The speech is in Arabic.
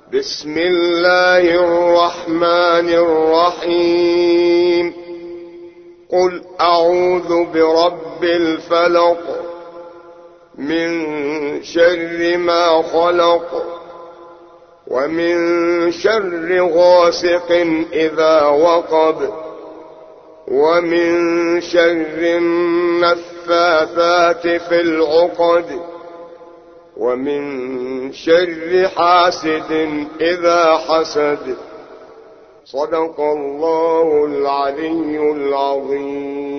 بسم الله الرحمن الرحيم. قل أعوذ برب الفلق من شر ما خلق ومن شر غاسق إذا وقب ومن شر النفاثات في العقد ومن شر حاسد إذا حسد. صدق الله العلي العظيم.